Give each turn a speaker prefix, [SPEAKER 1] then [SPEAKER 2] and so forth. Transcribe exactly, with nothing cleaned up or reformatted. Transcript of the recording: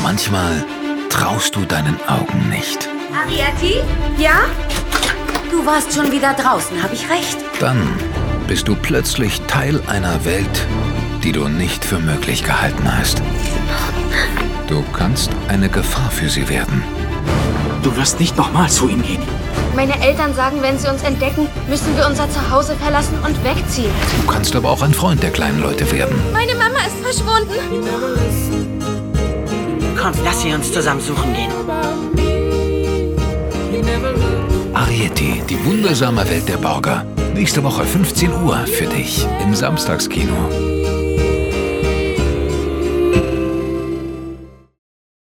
[SPEAKER 1] manchmal traust du deinen Augen nicht.
[SPEAKER 2] Arieti? Ja? Du warst schon wieder draußen, habe ich recht?
[SPEAKER 1] Dann bist du plötzlich Teil einer Welt, die du nicht für möglich gehalten hast. Du kannst eine Gefahr für sie werden.
[SPEAKER 3] Du wirst nicht nochmal zu ihm gehen.
[SPEAKER 4] Meine Eltern sagen, wenn sie uns entdecken, müssen wir unser Zuhause verlassen und wegziehen.
[SPEAKER 1] Du kannst aber auch ein Freund der kleinen Leute werden.
[SPEAKER 4] Meine Mama ist verschwunden.
[SPEAKER 5] Kommt, lass sie uns zusammen suchen gehen.
[SPEAKER 1] Arieti, die wundersame Welt der Borger. Nächste Woche fünfzehn Uhr für dich im Samstagskino.